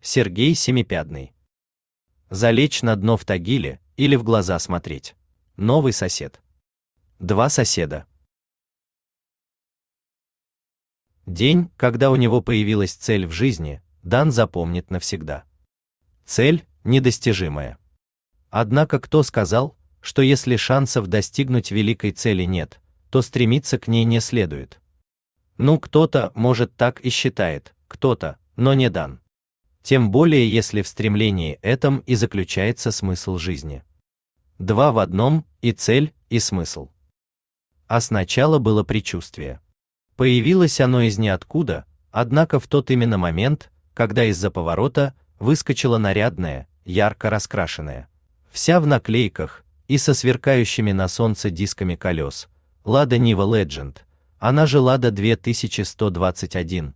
Сергей Семипядный. Залечь на дно в Тагиле или в глаза смотреть. Новый сосед. Два соседа. День, когда у него появилась цель в жизни, Дан запомнит навсегда. Цель недостижимая. Однако кто сказал, что если шансов достигнуть великой цели нет, то стремиться к ней не следует? Ну, кто-то, может, так и считает, кто-то, но не Дан. Тем более, если в стремлении этом и заключается смысл жизни. Два в одном, и цель, и смысл. А сначала было предчувствие. Появилось оно из ниоткуда, однако в тот именно момент, когда из-за поворота выскочила нарядная, ярко раскрашенная, вся в наклейках и со сверкающими на солнце дисками колес, Lada Niva Legend, она же Lada 2121,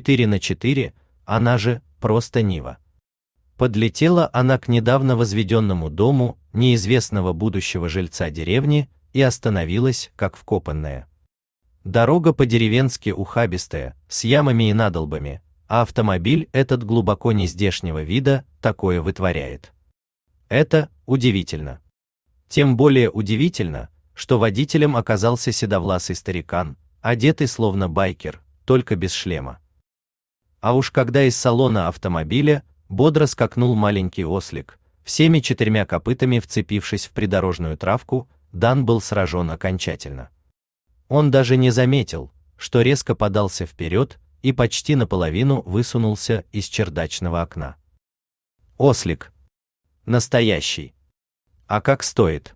4×4, она же просто Нива. Подлетела она к недавно возведенному дому неизвестного будущего жильца деревни и остановилась, как вкопанная. Дорога по-деревенски ухабистая, с ямами и надолбами, а автомобиль этот глубоко нездешнего вида такое вытворяет. Это удивительно. Тем более удивительно, что водителем оказался седовласый старикан, одетый словно байкер, только без шлема. А уж когда из салона автомобиля бодро скакнул маленький ослик, всеми четырьмя копытами вцепившись в придорожную травку, Дан был сражен окончательно. Он даже не заметил, что резко подался вперед и почти наполовину высунулся из чердачного окна. Ослик. Настоящий. А как стоит?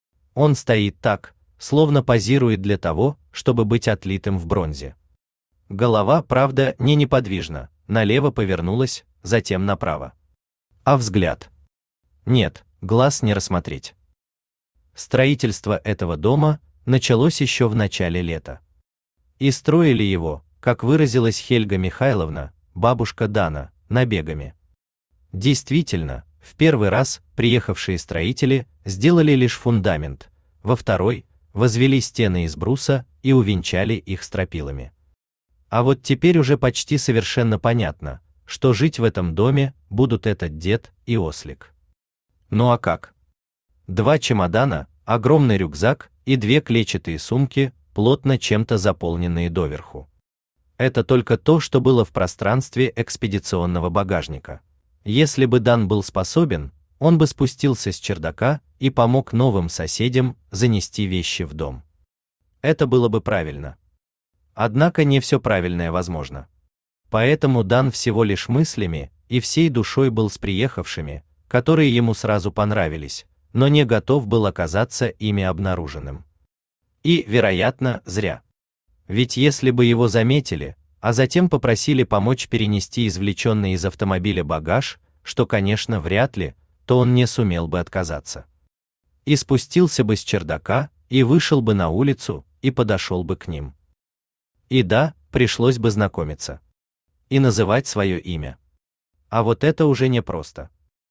Он стоит так, словно позирует для того, чтобы быть отлитым в бронзе. Голова, правда, не неподвижна, налево повернулась, затем направо. А взгляд? Нет, глаз не рассмотреть. Строительство этого дома началось еще в начале лета. И строили его, как выразилась Хельга Михайловна, бабушка Дана, набегами. Действительно, в первый раз приехавшие строители сделали лишь фундамент, во второй возвели стены из бруса и увенчали их стропилами. А вот теперь уже почти совершенно понятно, что жить в этом доме будут этот дед и ослик. Ну а как? Два чемодана, огромный рюкзак и две клетчатые сумки, плотно чем-то заполненные доверху. Это только то, что было в пространстве экспедиционного багажника. Если бы Дан был способен, он бы спустился с чердака и помог новым соседям занести вещи в дом. Это было бы правильно. Однако не все правильное возможно. Поэтому Дан всего лишь мыслями и всей душой был с приехавшими, которые ему сразу понравились, но не готов был оказаться ими обнаруженным. И, вероятно, зря. Ведь если бы его заметили, а затем попросили помочь перенести извлеченный из автомобиля багаж, что, конечно, вряд ли, то он не сумел бы отказаться. И спустился бы с чердака, и вышел бы на улицу, и подошел бы к ним. И да, пришлось бы знакомиться. И называть свое имя. А вот это уже непросто.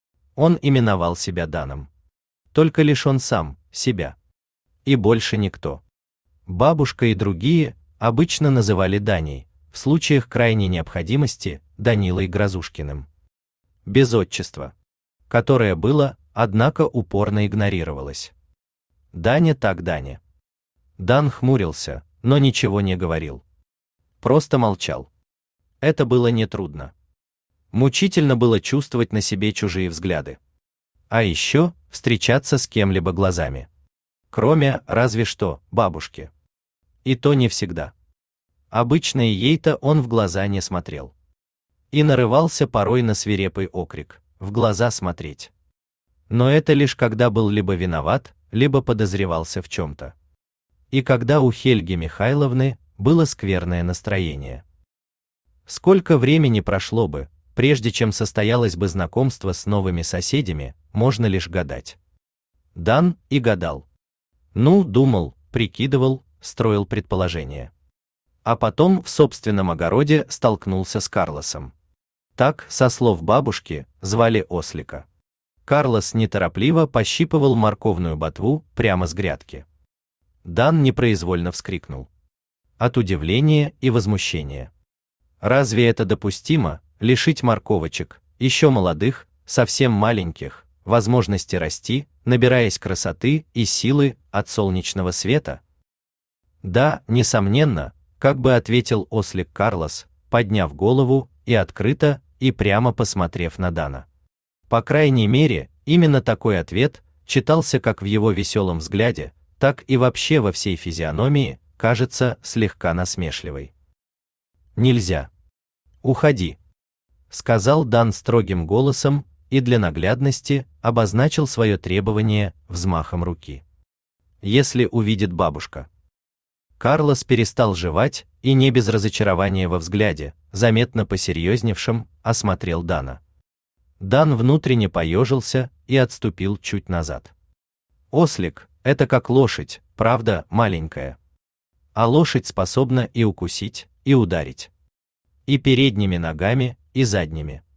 Он именовал себя Даном. Только лишь он сам, себя. И больше никто. Бабушка и другие обычно называли Даней, в случаях крайней необходимости Данилой Грозушкиным. Без отчества. Которое было, однако упорно игнорировалось. Даня так Даня. Дан хмурился, но ничего не говорил. Просто молчал. Это было нетрудно. Мучительно было чувствовать на себе чужие взгляды. А еще встречаться с кем-либо глазами. Кроме, разве что, бабушки. И то не всегда. Обычно и ей-то он в глаза не смотрел. И нарывался порой на свирепый окрик: в глаза смотреть. Но это лишь когда был либо виноват, либо подозревался в чем-то. И когда у Хельги Михайловны было скверное настроение. Сколько времени прошло бы, прежде чем состоялось бы знакомство с новыми соседями, можно лишь гадать. Дан и гадал. Ну, думал, прикидывал, строил предположения. А потом в собственном огороде столкнулся с Карлосом. Так, со слов бабушки, звали ослика. Карлос неторопливо пощипывал морковную ботву прямо с грядки. Дан непроизвольно вскрикнул. От удивления и возмущения. Разве это допустимо, лишить морковочек еще молодых, совсем маленьких, возможности расти, набираясь красоты и силы от солнечного света? Да, несомненно, как бы ответил ослик Карлос, подняв голову и открыто, и прямо посмотрев на Дана. По крайней мере, именно такой ответ читался как в его веселом взгляде, так и вообще во всей физиономии, кажется, слегка насмешливой. Нельзя. Уходи, сказал Дан строгим голосом и для наглядности обозначил свое требование взмахом руки. Если увидит бабушка. Карлос перестал жевать и не без разочарования во взгляде, заметно посерьезневшим, осмотрел Дана. Дан внутренне поежился и отступил чуть назад. Ослик — это как лошадь, правда, маленькая. А лошадь способна и укусить, и ударить. И передними ногами, и задними.